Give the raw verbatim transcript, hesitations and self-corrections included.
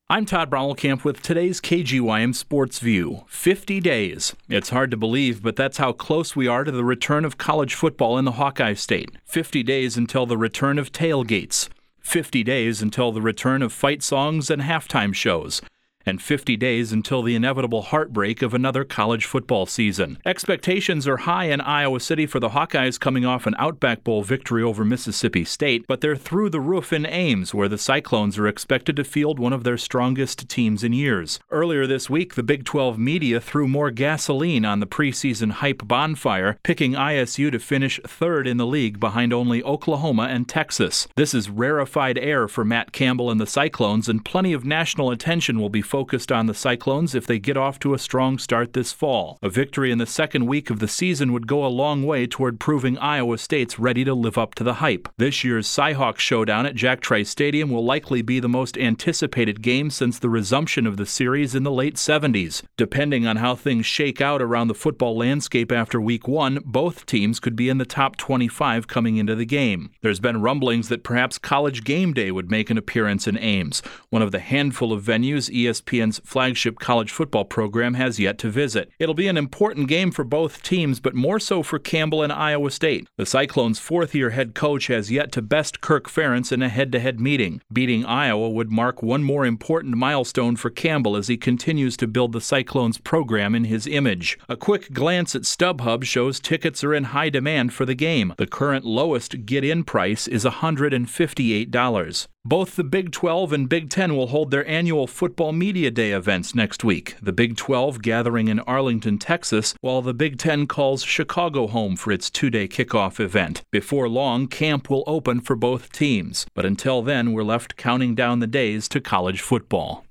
I'm Todd Bromelkamp with today's K G Y M Sports View. fifty days. It's hard to believe, but that's how close we are to the return of college football in the Hawkeye State. fifty days until the return of tailgates. fifty days until the return of fight songs and halftime shows. And fifty days until the inevitable heartbreak of another college football season. Expectations are high in Iowa City for the Hawkeyes coming off an Outback Bowl victory over Mississippi State, but they're through the roof in Ames, where the Cyclones are expected to field one of their strongest teams in years. Earlier this week, the Big twelve media threw more gasoline on the preseason hype bonfire, picking I S U to finish third in the league behind only Oklahoma and Texas. This is rarefied air for Matt Campbell and the Cyclones, and plenty of national attention will be focused on the Cyclones if they get off to a strong start this fall. A victory in the second week of the season would go a long way toward proving Iowa State's ready to live up to the hype. This year's Cyhawk showdown at Jack Trice Stadium will likely be the most anticipated game since the resumption of the series in the late seventies. Depending on how things shake out around the football landscape after week one, both teams could be in the top twenty-five coming into the game. There's been rumblings that perhaps College Game Day would make an appearance in Ames, one of the handful of venues E S P N E S P N's flagship college football program has yet to visit. It'll be an important game for both teams, but more so for Campbell and Iowa State. The Cyclones' fourth-year head coach has yet to best Kirk Ferentz in a head-to-head meeting. Beating Iowa would mark one more important milestone for Campbell as he continues to build the Cyclones' program in his image. A quick glance at StubHub shows tickets are in high demand for the game. The current lowest get-in price is one hundred fifty-eight dollars. Both the Big twelve and Big ten will hold their annual Football Media Day events next week, the Big twelve gathering in Arlington, Texas, while the Big ten calls Chicago home for its two-day kickoff event. Before long, camp will open for both teams, but until then, we're left counting down the days to college football.